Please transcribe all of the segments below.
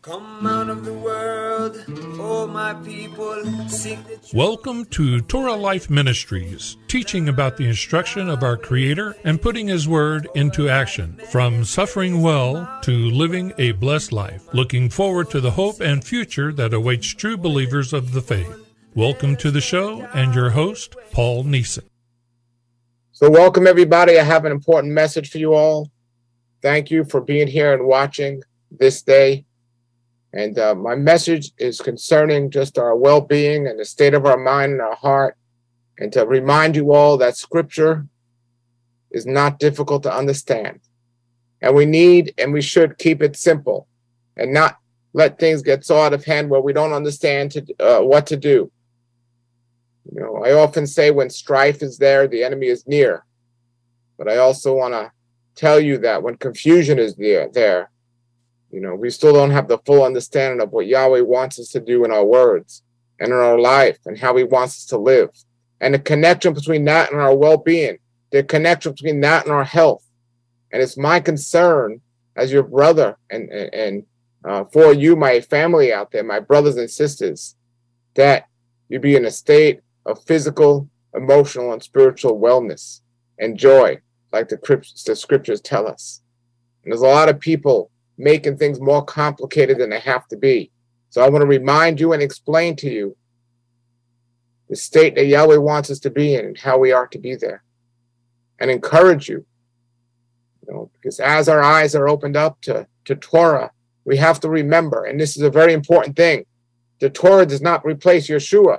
Come out of the world, oh my people, seek the truth. Welcome to Torah Life Ministries, teaching about the instruction of our Creator and putting His Word into action. From suffering well to living a blessed life, looking forward to the hope and future that awaits true believers of the faith. Welcome to the show and your host, Paul Neeson. So welcome everybody. I have an important message for you all. Thank you for being here and watching this day. And my message is concerning just our well-being and the state of our mind and our heart, and to remind you all that Scripture is not difficult to understand. And we need and we should keep it simple and not let things get so out of hand where we don't understand what to do. You know, I often say when strife is there, the enemy is near. But I also want to tell you that when confusion is there, you know, we still don't have the full understanding of what Yahweh wants us to do in our words and in our life and how He wants us to live. And the connection between that and our well-being, the connection between that and our health. And it's my concern as your brother and for you, my family out there, my brothers and sisters, that you be in a state of physical, emotional, and spiritual wellness and joy, like the scriptures tell us. And there's a lot of people making things more complicated than they have to be. So I want to remind you and explain to you the state that Yahweh wants us to be in and how we are to be there. And encourage you, because as our eyes are opened up to Torah, we have to remember, and this is a very important thing, the Torah does not replace Yeshua.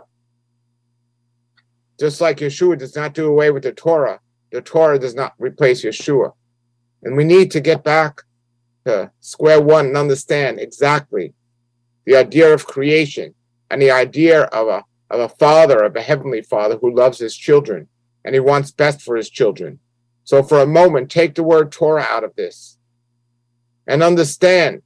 Just like Yeshua does not do away with the Torah does not replace Yeshua. And we need to get back to square one and understand exactly the idea of creation and the idea of a father, of a heavenly father who loves his children and he wants best for his children. So for a moment, take the word Torah out of this and understand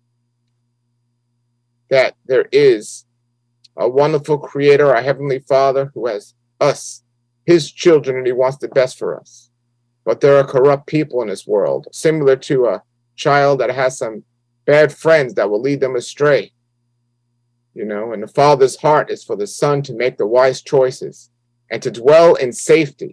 that there is a wonderful creator, a heavenly father who has us, his children, and he wants the best for us. But there are corrupt people in this world, similar to a child that has some bad friends that will lead them astray. And the father's heart is for the son to make the wise choices and to dwell in safety.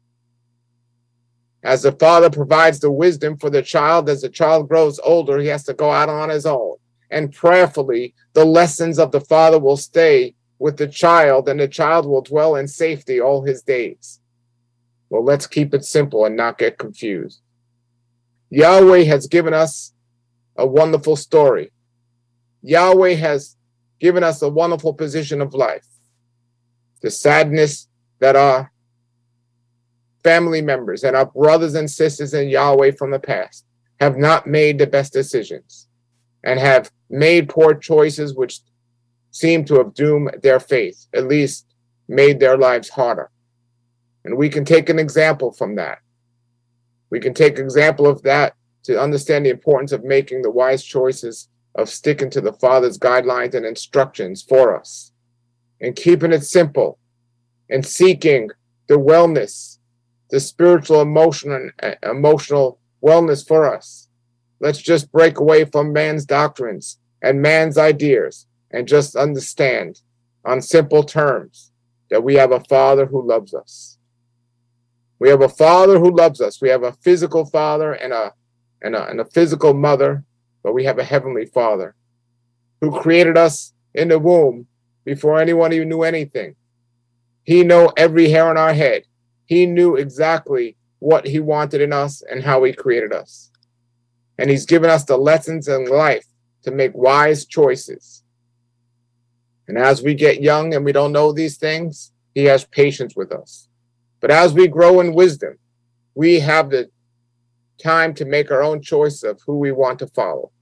As the father provides the wisdom for the child, as the child grows older, he has to go out on his own. And prayerfully, the lessons of the father will stay with the child, and the child will dwell in safety all his days. Well, let's keep it simple and not get confused. Yahweh has given us a wonderful story. Yahweh has given us a wonderful position of life. The sadness that our family members and our brothers and sisters in Yahweh from the past have not made the best decisions and have made poor choices which seem to have doomed their faith, at least made their lives harder. And we can take an example from that. We can take an example of that to understand the importance of making the wise choices, of sticking to the Father's guidelines and instructions for us, and keeping it simple, and seeking the wellness, the spiritual, emotional wellness for us. Let's just break away from man's doctrines and man's ideas and just understand on simple terms that we have a Father who loves us. We have a Father who loves us. We have a physical father and a physical mother, but we have a heavenly Father who created us in the womb before anyone even knew anything. He knew every hair on our head. He knew exactly what He wanted in us and how He created us. And He's given us the lessons in life to make wise choices. And as we get young and we don't know these things, He has patience with us. But as we grow in wisdom, we have the time to make our own choice of who we want to follow.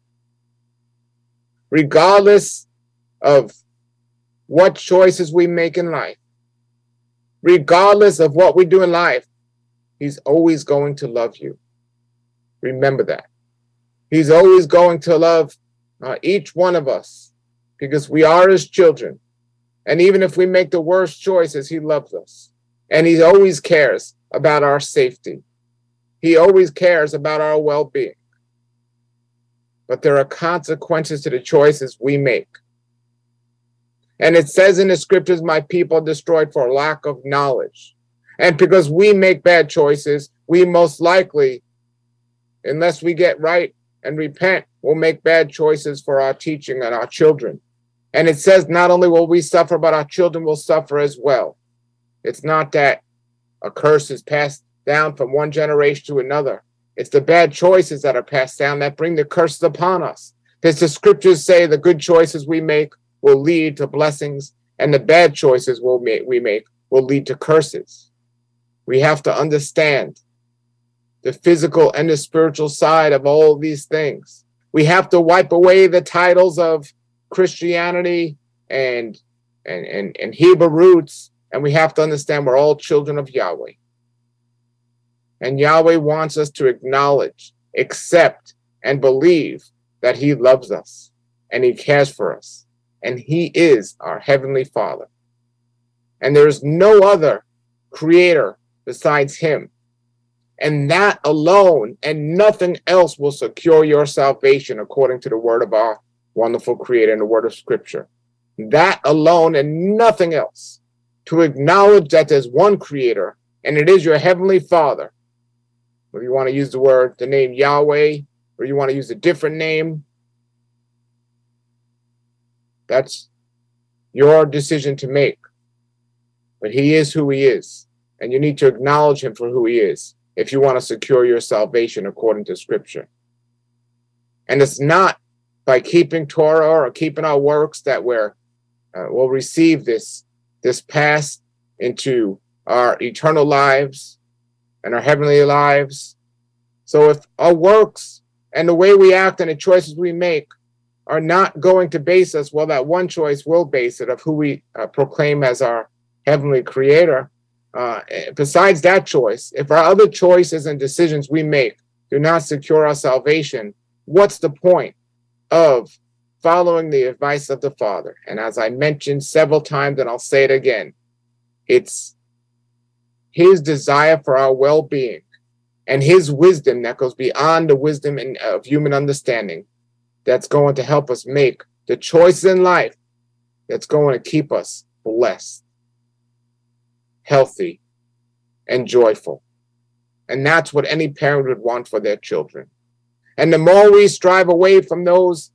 Regardless of what choices we make in life, regardless of what we do in life, He's always going to love you. Remember that. He's always going to love each one of us because we are His children. And even if we make the worst choices, He loves us. And He always cares about our safety. He always cares about our well-being. but there are consequences to the choices we make. And it says in the scriptures, my people are destroyed for lack of knowledge. And because we make bad choices, we most likely, unless we get right and repent, will make bad choices for our teaching and our children. And it says not only will we suffer, but our children will suffer as well. It's not that a curse is passed down from one generation to another. It's the bad choices that are passed down that bring the curses upon us. Because the scriptures say the good choices we make will lead to blessings, and the bad choices we make will lead to curses. We have to understand the physical and the spiritual side of all these things. We have to wipe away the titles of Christianity and Hebrew roots, and we have to understand we're all children of Yahweh. And Yahweh wants us to acknowledge, accept, and believe that he loves us and he cares for us. And he is our heavenly Father. And there is no other creator besides him. And that alone and nothing else will secure your salvation according to the word of our wonderful creator and the word of scripture. That alone and nothing else. To acknowledge that there's one creator and it is your heavenly Father. Whether you want to use the name Yahweh, or you want to use a different name, that's your decision to make. But he is who he is, and you need to acknowledge him for who he is if you want to secure your salvation according to Scripture. And it's not by keeping Torah or keeping our works that we'll receive this pass into our eternal lives and our heavenly lives. So if our works and the way we act and the choices we make are not going to base us, well, that one choice will base it of who we proclaim as our heavenly creator. Besides that choice, if our other choices and decisions we make do not secure our salvation, what's the point of following the advice of the Father? And as I mentioned several times, and I'll say it again, it's his desire for our well-being and his wisdom that goes beyond the wisdom of human understanding that's going to help us make the choices in life that's going to keep us blessed, healthy, and joyful. And that's what any parent would want for their children. And the more we strive away from those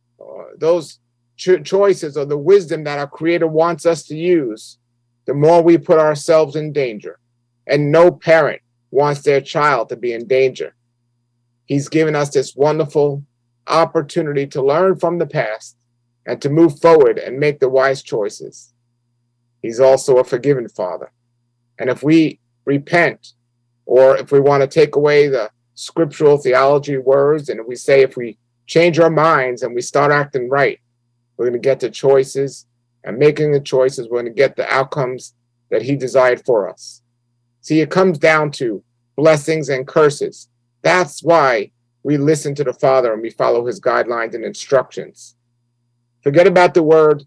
choices or the wisdom that our Creator wants us to use, the more we put ourselves in danger. And no parent wants their child to be in danger. He's given us this wonderful opportunity to learn from the past and to move forward and make the wise choices. He's also a forgiving Father. And if we repent, or if we want to take away the scriptural theology words, and if we change our minds and we start acting right, we're going to get the choices, and making the choices, we're going to get the outcomes that he desired for us. See, it comes down to blessings and curses. That's why we listen to the Father and we follow his guidelines and instructions. Forget about the word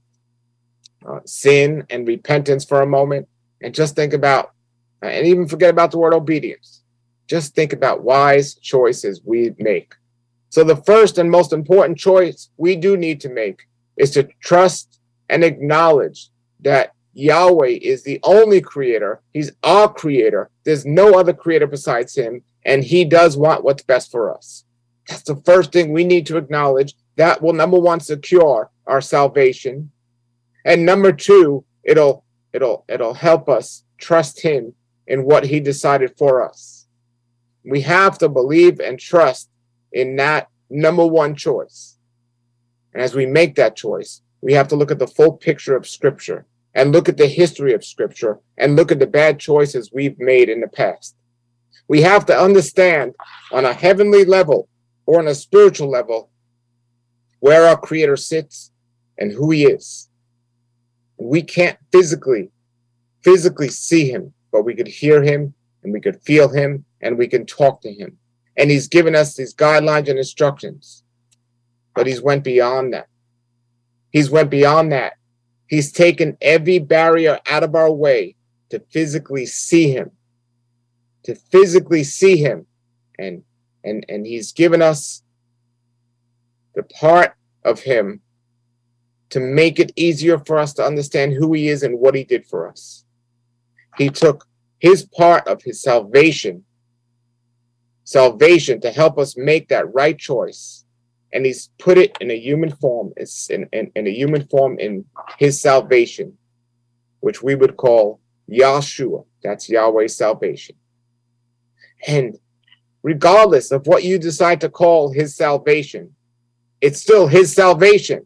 sin and repentance for a moment, and just think about, and even forget about the word obedience. Just think about wise choices we make. So the first and most important choice we do need to make is to trust and acknowledge that Yahweh is the only creator. He's our creator. There's no other creator besides him, and he does want what's best for us. That's the first thing we need to acknowledge. That will, number one, secure our salvation. And number two, it'll help us trust him in what he decided for us. We have to believe and trust in that number one choice. And as we make that choice, we have to look at the full picture of Scripture and look at the history of Scripture and look at the bad choices we've made in the past. We have to understand on a heavenly level or on a spiritual level where our Creator sits and who he is. We can't physically see him, but we could hear him and we could feel him and we can talk to him. And he's given us these guidelines and instructions. But he's went beyond that. He's taken every barrier out of our way to physically see him. And he's given us the part of him to make it easier for us to understand who he is and what he did for us. He took his part of his salvation to help us make that right choice. And he's put it in a human form. It's in a human form in his salvation, which we would call Yahshua. That's Yahweh's salvation. And regardless of what you decide to call his salvation, it's still his salvation.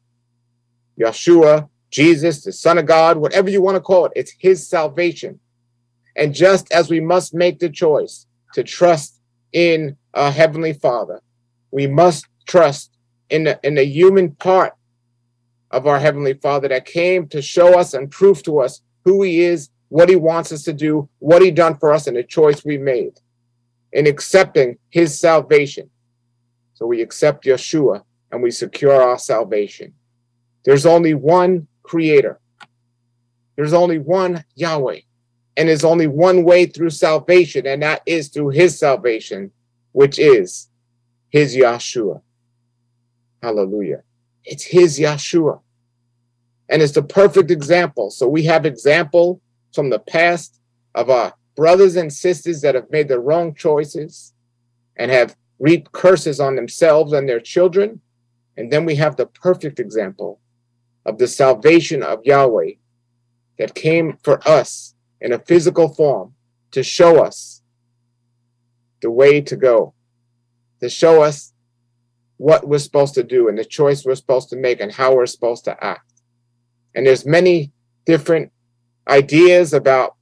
Yeshua, Jesus, the Son of God, whatever you want to call it, it's his salvation. And just as we must make the choice to trust in our Heavenly Father, we must trust in the human part of our Heavenly Father that came to show us and prove to us who he is, what he wants us to do, what he done for us, and the choice we made in accepting his salvation. So we accept Yeshua and we secure our salvation. There's only one creator. There's only one Yahweh. And there's only one way through salvation, and that is through his salvation, which is his Yahshua. Hallelujah. It's his Yahshua. And it's the perfect example. So we have example from the past of our brothers and sisters that have made the wrong choices and have reaped curses on themselves and their children. And then we have the perfect example of the salvation of Yahweh that came for us in a physical form to show us the way to go, to show us what we're supposed to do and the choice we're supposed to make and how we're supposed to act. And there's many different ideas about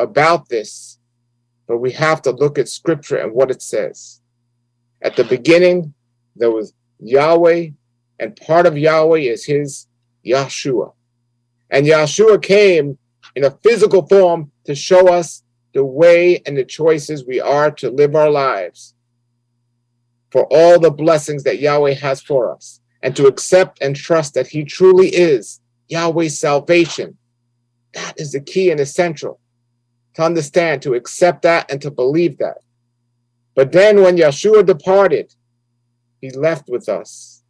this, but we have to look at scripture and what it says. At the beginning, there was Yahweh, and part of Yahweh is his Yahshua. And Yahshua came in a physical form to show us the way and the choices we are to live our lives for all the blessings that Yahweh has for us, and to accept and trust that he truly is Yahweh's salvation. That is the key and essential to understand, to accept that and to believe that. But then when Yeshua departed, he left with us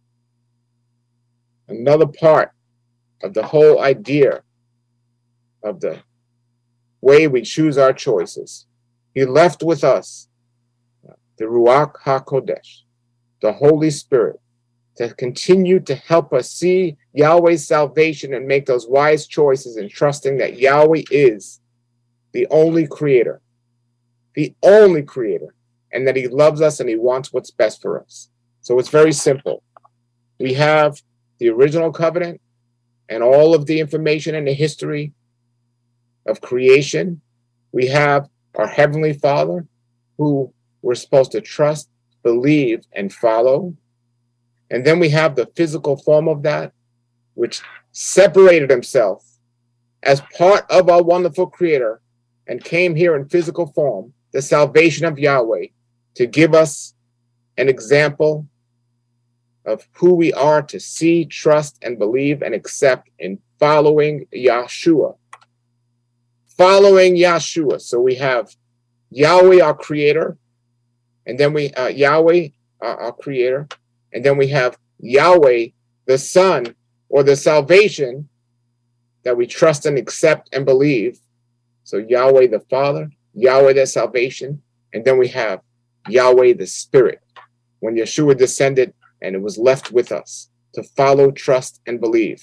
another part of the whole idea of the way we choose our choices. He left with us the Ruach HaKodesh, the Holy Spirit, to continue to help us see Yahweh's salvation and make those wise choices in trusting that Yahweh is the only creator, and that he loves us and he wants what's best for us. So it's very simple. We have the original covenant and all of the information and the history of creation. We have our Heavenly Father, who we're supposed to trust, believe, and follow. And then we have the physical form of that, which separated himself as part of our wonderful creator and came here in physical form, the salvation of Yahweh, to give us an example of who we are to see, trust, and believe and accept in following Yahshua. Following Yahshua. So we have Yahweh, our creator, and then we Yahweh, our creator, and then we have Yahweh, the Son, or the salvation that we trust and accept and believe. So Yahweh the Father, Yahweh the salvation, and then we have Yahweh the Spirit, when Yeshua descended and it was left with us to follow, trust, and believe.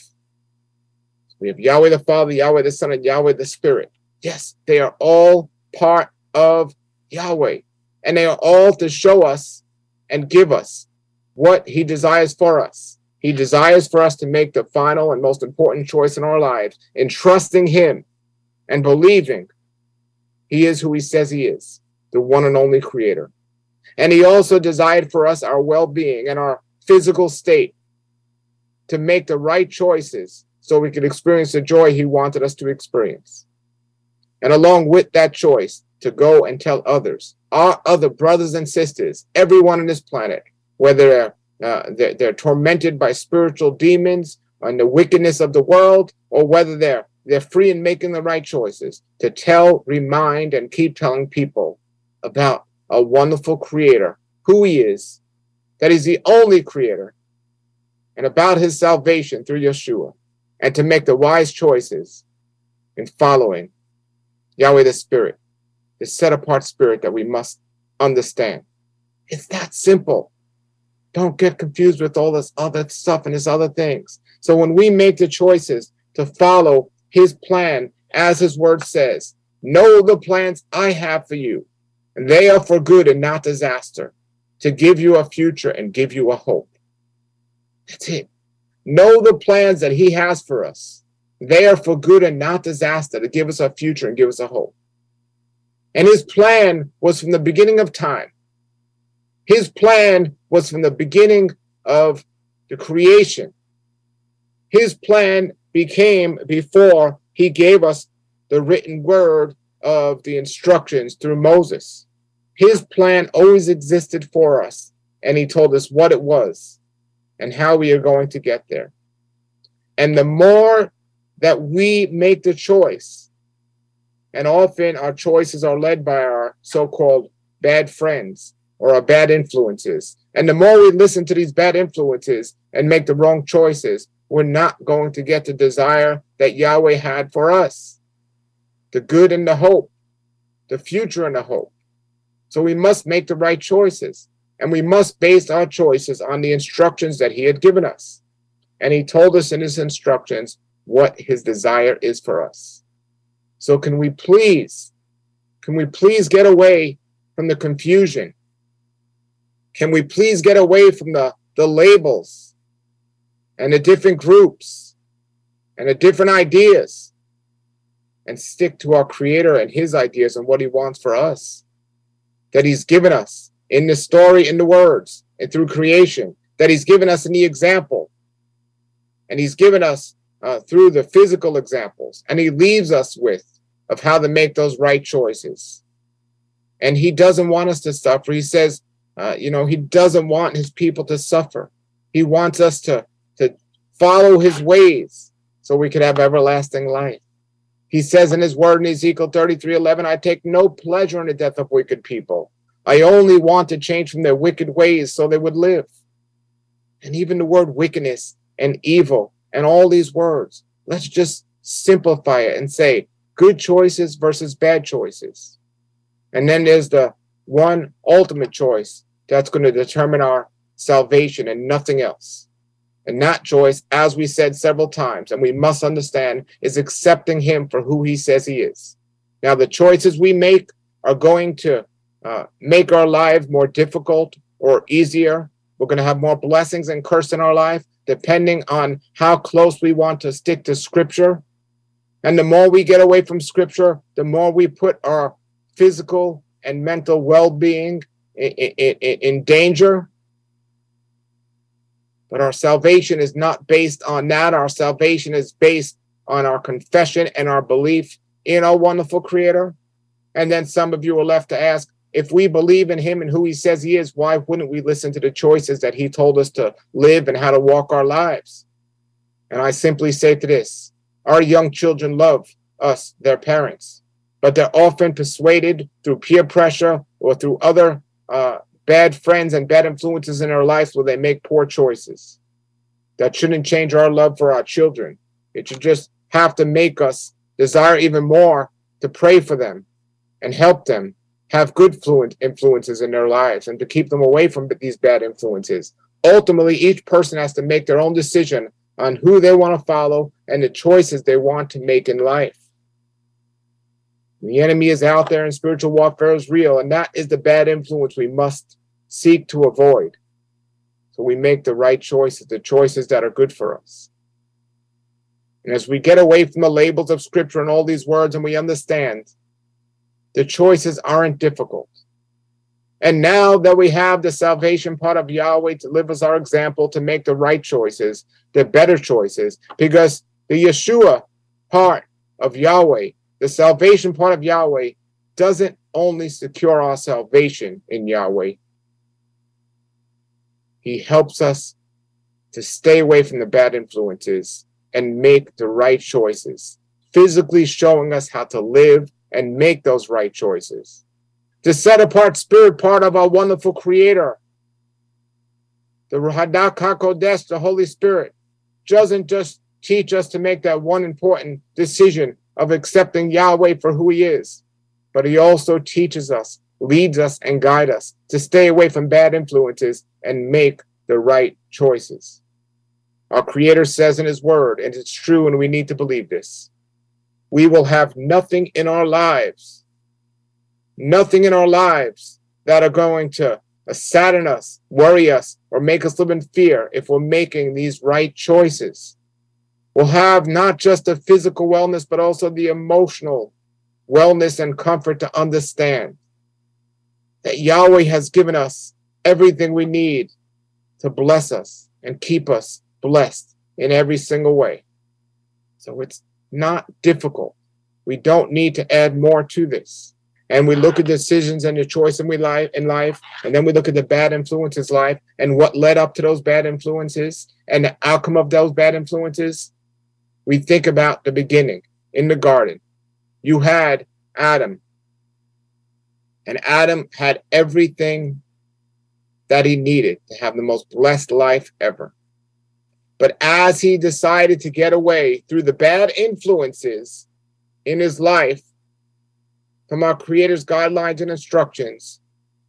We have Yahweh the Father, Yahweh the Son, and Yahweh the Spirit. Yes, they are all part of Yahweh, and they are all to show us and give us what he desires for us. He desires for us to make the final and most important choice in our lives in trusting him and believing he is who he says he is, the one and only creator. And he also desired for us our well-being and our physical state to make the right choices so we could experience the joy he wanted us to experience. And along with that choice, to go and tell others, our other brothers and sisters, everyone on this planet, whether they're tormented by spiritual demons and the wickedness of the world, or whether they're free in making the right choices, to tell, remind, and keep telling people about a wonderful creator, who he is, that he's the only creator, and about his salvation through Yeshua, and to make the wise choices in following Yahweh the Spirit, the set-apart spirit that we must understand. It's that simple. Don't get confused with all this other stuff and these other things. So when we make the choices to follow his plan, as his word says, know the plans I have for you, and they are for good and not disaster, to give you a future and give you a hope. That's it. Know the plans that he has for us. They are for good and not disaster, to give us a future and give us a hope. And his plan was from the beginning of time. His plan was from the beginning of the creation. His plan became before he gave us the written word of the instructions through Moses. His plan always existed for us, and he told us what it was and how we are going to get there. And the more that we make the choice, and often our choices are led by our so-called bad friends or our bad influences, and the more we listen to these bad influences and make the wrong choices, we're not going to get the desire that Yahweh had for us, the good and the hope, the future and the hope. So we must make the right choices, and we must base our choices on the instructions that he had given us. And he told us in his instructions what his desire is for us. So can we please get away from the confusion? Can we please get away from the labels and the different groups and the different ideas, and stick to our Creator and his ideas and what he wants for us, that he's given us in the story, in the words, and through creation, that he's given us in the example, and he's given us through the physical examples, and he leaves us with of how to make those right choices. And he doesn't want us to suffer. He says, he doesn't want his people to suffer. He wants us to follow his ways so we could have everlasting life. He says in his word in Ezekiel 33:11, I take no pleasure in the death of wicked people. I only want to change from their wicked ways so they would live. And even the word wickedness and evil and all these words, let's just simplify it and say good choices versus bad choices. And then there's the one ultimate choice that's going to determine our salvation and nothing else. And that choice, as we said several times, and we must understand, is accepting him for who he says he is. Now, the choices we make are going to make our lives more difficult or easier. We're going to have more blessings and curse in our life, depending on how close we want to stick to Scripture. And the more we get away from Scripture, the more we put our physical and mental well-being in danger. But our salvation is not based on that. Our salvation is based on our confession and our belief in our wonderful Creator. And then some of you are left to ask, if we believe in him and who he says he is, why wouldn't we listen to the choices that he told us to live and how to walk our lives? And I simply say to this, our young children love us, their parents, but they're often persuaded through peer pressure or through other bad friends and bad influences in our lives where they make poor choices. That shouldn't change our love for our children. It should just have to make us desire even more to pray for them and help them have good influences in their lives and to keep them away from these bad influences. Ultimately, each person has to make their own decision on who they want to follow and the choices they want to make in life. The enemy is out there and spiritual warfare is real, and that is the bad influence we must seek to avoid. So we make the right choices, the choices that are good for us. And as we get away from the labels of Scripture and all these words and we understand, the choices aren't difficult. And now that we have the salvation part of Yahweh to live as our example, to make the right choices, the better choices, because the Yeshua part of Yahweh, the salvation part of Yahweh, doesn't only secure our salvation in Yahweh. He helps us to stay away from the bad influences and make the right choices, physically showing us how to live and make those right choices. The set apart spirit part of our wonderful Creator The Ruach HaKodesh, the Holy Spirit, doesn't just teach us to make that one important decision of accepting Yahweh for who he is, but he also teaches us, leads us, and guides us to stay away from bad influences and make the right choices. Our Creator says in his word, and it's true, and we need to believe this, we will have nothing in our lives that are going to sadden us, worry us, or make us live in fear if we're making these right choices. We'll have not just the physical wellness, but also the emotional wellness and comfort to understand that Yahweh has given us everything we need to bless us and keep us blessed in every single way. So it's not difficult. We don't need to add more to this. And we look at decisions and the choice in life, and then we look at the bad influences life and what led up to those bad influences and the outcome of those bad influences. We think about the beginning in the garden. You had Adam, and Adam had everything that he needed to have the most blessed life ever. But as he decided to get away through the bad influences in his life from our Creator's guidelines and instructions,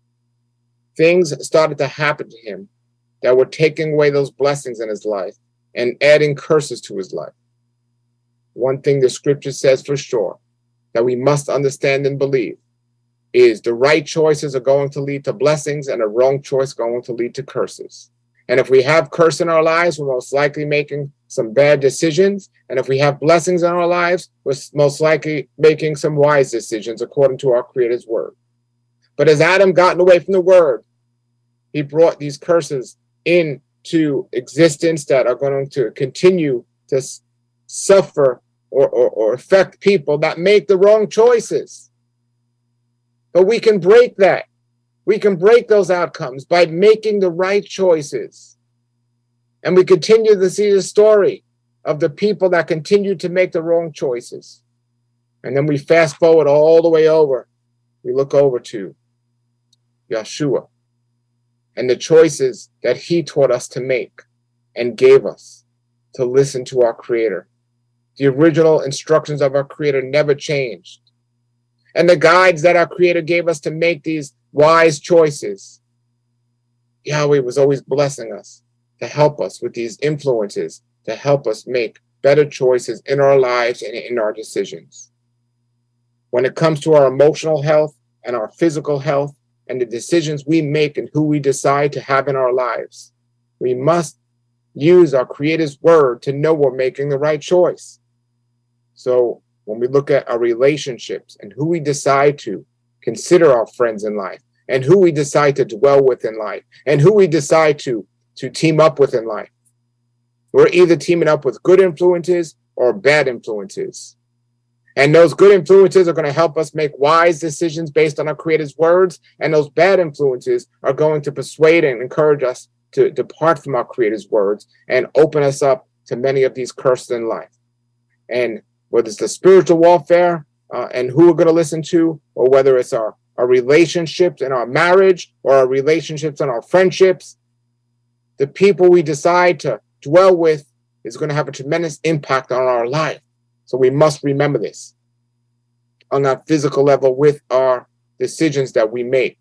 things started to happen to him that were taking away those blessings in his life and adding curses to his life. One thing the scripture says for sure that we must understand and believe is the right choices are going to lead to blessings and a wrong choice going to lead to curses. And if we have curse in our lives, we're most likely making some bad decisions. And if we have blessings in our lives, we're most likely making some wise decisions according to our Creator's word. But as Adam gotten away from the word, he brought these curses into existence that are going to continue to suffer or affect people that make the wrong choices. But we can break that. We can break those outcomes by making the right choices. And we continue to see the story of the people that continue to make the wrong choices. And then we fast forward all the way over. We look over to Yeshua and the choices that he taught us to make and gave us to listen to our Creator. The original instructions of our Creator never changed. And the guides that our Creator gave us to make these wise choices, Yahweh was always blessing us to help us with these influences, to help us make better choices in our lives and in our decisions. When it comes to our emotional health and our physical health and the decisions we make and who we decide to have in our lives, we must use our Creator's word to know we're making the right choice. So when we look at our relationships and who we decide to consider our friends in life, and who we decide to dwell with in life, and who we decide to team up with in life, we're either teaming up with good influences or bad influences. And those good influences are going to help us make wise decisions based on our Creator's words, and those bad influences are going to persuade and encourage us to depart from our Creator's words and open us up to many of these curses in life. And whether it's the spiritual warfare and who we're going to listen to, or whether it's our relationships in our marriage or our relationships and our friendships, the people we decide to dwell with is going to have a tremendous impact on our life. So we must remember this on a physical level with our decisions that we make.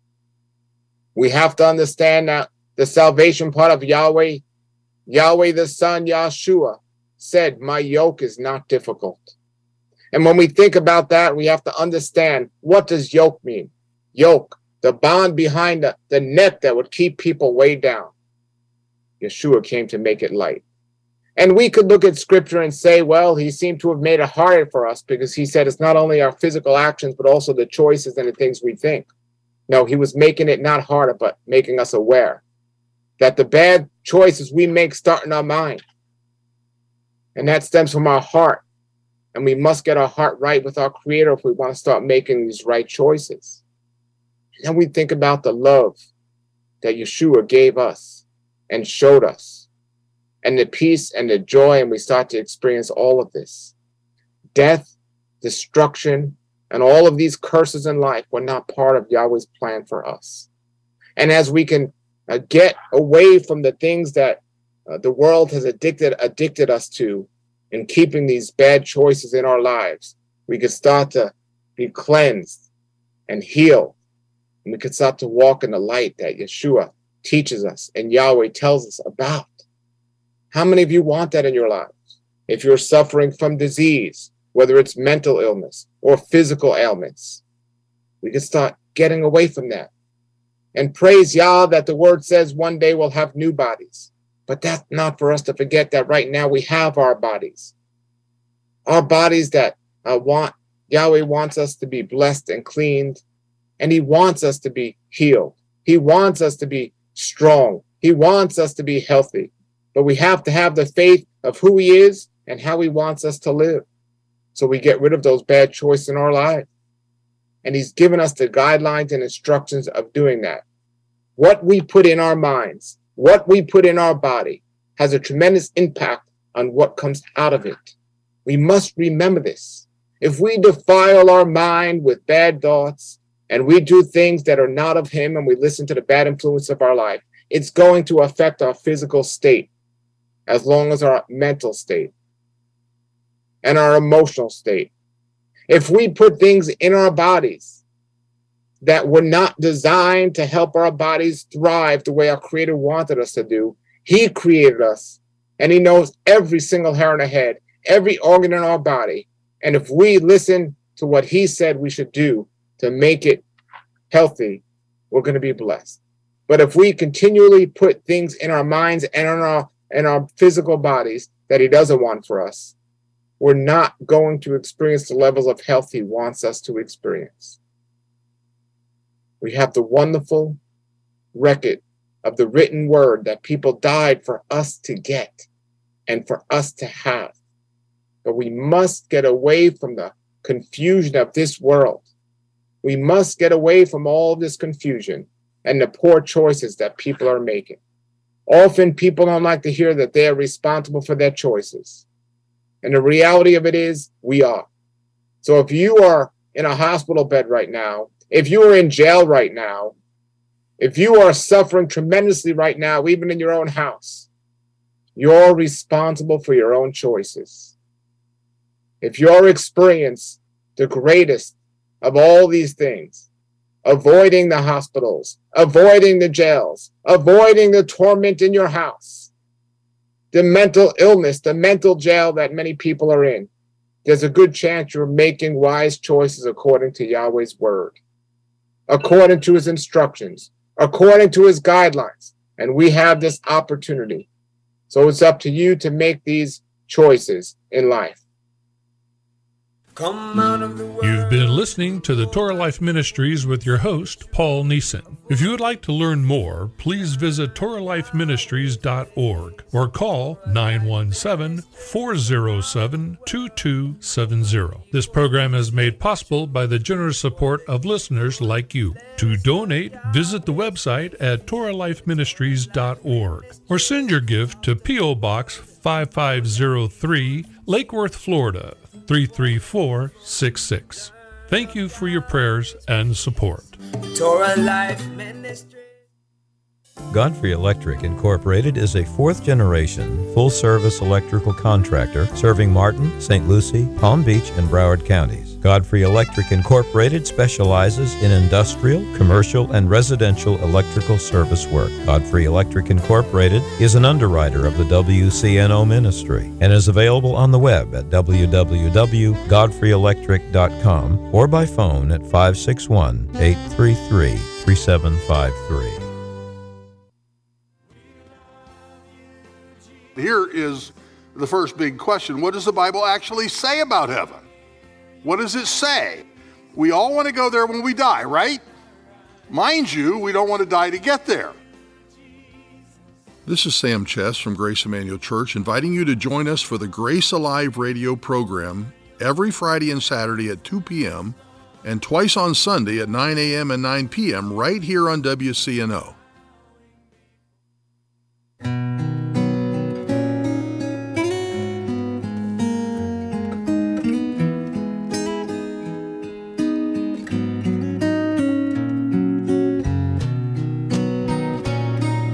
We have to understand that the salvation part of Yahweh, Yahweh the Son, Yahshua, said, my yoke is not difficult. And when we think about that, we have to understand, what does yoke mean? Yoke, the bond behind the neck that would keep people weighed down. Yeshua came to make it light. And we could look at scripture and say, well, he seemed to have made it harder for us because he said it's not only our physical actions, but also the choices and the things we think. No, he was making it not harder, but making us aware that the bad choices we make start in our mind. And that stems from our heart. And we must get our heart right with our Creator if we want to start making these right choices. And we think about the love that Yeshua gave us and showed us, and the peace and the joy, and we start to experience all of this. Death, destruction, and all of these curses in life were not part of Yahweh's plan for us. And as we can get away from the things that the world has addicted us to in keeping these bad choices in our lives, we could start to be cleansed and healed. And we could start to walk in the light that Yeshua teaches us and Yahweh tells us about. How many of you want that in your lives? If you're suffering from disease, whether it's mental illness or physical ailments, we can start getting away from that. And praise Yah that the word says one day we'll have new bodies. But that's not for us to forget that right now we have our bodies. Our bodies that Yahweh wants us to be blessed and cleaned. And he wants us to be healed. He wants us to be strong. He wants us to be healthy. But we have to have the faith of who he is and how he wants us to live. So we get rid of those bad choices in our life. And he's given us the guidelines and instructions of doing that. What we put in our minds, what we put in our body has a tremendous impact on what comes out of it. We must remember this. If we defile our mind with bad thoughts and we do things that are not of him and we listen to the bad influence of our life, it's going to affect our physical state as long as our mental state and our emotional state. If we put things in our bodies that were not designed to help our bodies thrive the way our Creator wanted us to do, he created us and he knows every single hair on our head, every organ in our body. And if we listen to what he said we should do to make it healthy, we're going to be blessed. But if we continually put things in our minds and in our physical bodies that he doesn't want for us, we're not going to experience the levels of health he wants us to experience. We have the wonderful record of the written word that people died for us to get and for us to have. But we must get away from the confusion of this world. We must get away from all this confusion and the poor choices that people are making. Often people don't like to hear that they are responsible for their choices. And the reality of it is, we are. So if you are in a hospital bed right now, if you are in jail right now, if you are suffering tremendously right now, even in your own house, you're responsible for your own choices. If you're experiencing the greatest of all these things, avoiding the hospitals, avoiding the jails, avoiding the torment in your house, the mental illness, the mental jail that many people are in, there's a good chance you're making wise choices according to Yahweh's word, according to his instructions, according to his guidelines. And we have this opportunity. So it's up to you to make these choices in life. Come out of the world. You've been listening to the Torah Life Ministries with your host, Paul Neeson. If you would like to learn more, please visit TorahLifeMinistries.org or call 917-407-2270. This program is made possible by the generous support of listeners like you. To donate, visit the website at TorahLifeMinistries.org or send your gift to P.O. Box 5503, Lake Worth, Florida, 33466. Thank you for your prayers and support. Torah Life Ministry. Godfrey Electric Incorporated is a fourth-generation, full-service electrical contractor serving Martin, St. Lucie, Palm Beach, and Broward counties. Godfrey Electric Incorporated specializes in industrial, commercial, and residential electrical service work. Godfrey Electric Incorporated is an underwriter of the WCNO ministry and is available on the web at www.godfreyelectric.com or by phone at 561-833-3753. Here is the first big question. What does the Bible actually say about heaven? What does it say? We all want to go there when we die, right? Mind you, we don't want to die to get there. This is Sam Chess from Grace Emmanuel Church, inviting you to join us for the Grace Alive radio program every Friday and Saturday at 2 p.m. and twice on Sunday at 9 a.m. and 9 p.m. right here on WCNO.